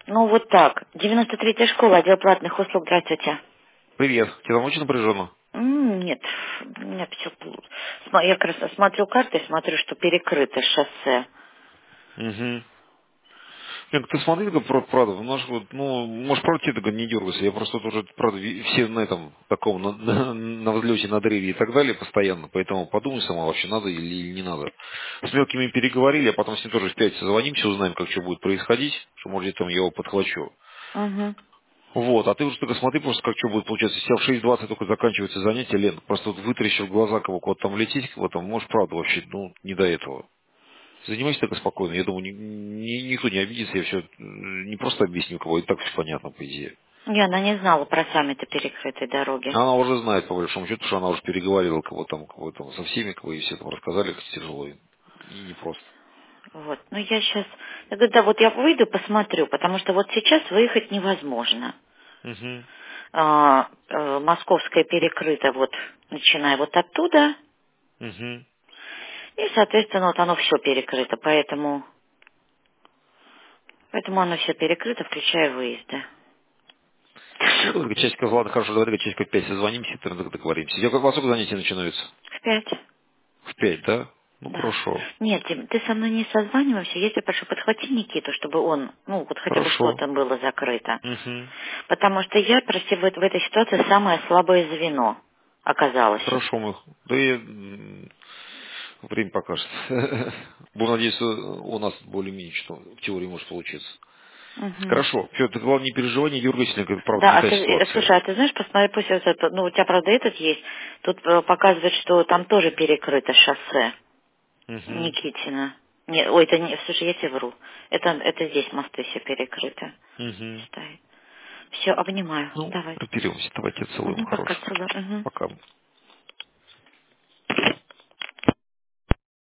Ну, вот так. 93-я школа, отдел платных услуг. Здравствуйте. Привет. Тебе там очень напряженно? Нет, у меня все... Я как раз смотрю карты и смотрю, что перекрыто шоссе. Угу. Нет, ты смотри, только, правда, у нас вот, ну, может, правда, тебе только не дергайся. Я просто тоже, правда, все на этом, таком, на взлете, на древе и так далее постоянно. Поэтому подумай сама, вообще надо или не надо. С мелкими переговорили, а потом с ним тоже в пятницу созвонимся, узнаем, как что будет происходить, что, может, где-то я его подхвачу. Угу. Вот, а ты уже только смотри просто, как что будет получаться. Если в 6:20 только заканчивается занятие, Лен, просто вот вытрящив глаза, кого куда-то там лететь, в этом, может, правда, вообще, ну, не до этого. Занимайся только спокойно. Я думаю, никто не обидится. Я все не просто объясню, кого и так все понятно, по идее. Она не знала про саммиты перекрытой дороги. Она уже знает, по большому счету, что она уже переговаривала кого там со всеми, кого ей все там рассказали, как тяжело и непросто. Вот. Ну, я сейчас... Я говорю, да, вот я выйду, посмотрю, потому что вот сейчас выехать невозможно. Угу. Московская перекрыта вот, начиная вот оттуда, Угу. и, соответственно, вот оно все перекрыто, поэтому оно все перекрыто, включая выезды. Все, часиков, ладно, хорошо, давай только часиков 5 созвонимся, и тогда договоримся. Во сколько занятия начинаются? В 5. В 5, да? Ну, Да. хорошо. Нет, Дим, ты со мной не созванивайся. Я тебя прошу, подхвати Никиту, чтобы он, ну, вот хотя бы Хорошо. что-то было закрыто. Угу. Потому что я, прости, в этой ситуации самое слабое звено оказалось. Хорошо, мы. Да и время покажет. Буду надеяться, у нас более-менее что в теории может получиться. Мгм. Хорошо. Все, ты главное не переживай, не дергайся, правда, Да, не а та ты, ситуация. слушай, а ты знаешь, посмотри, пусть вот это, ну, у тебя, правда, этот есть, тут показывает, что там тоже перекрыто шоссе Угу. Никитина. Не, ой, это не, слушай, я тебе вру. Это здесь мосты все перекрыты. Угу. Стоит. Все, обнимаю. Ну, Давай. разберемся. Давайте целуем, Пока, хорошего. целую. Мгм. Пока.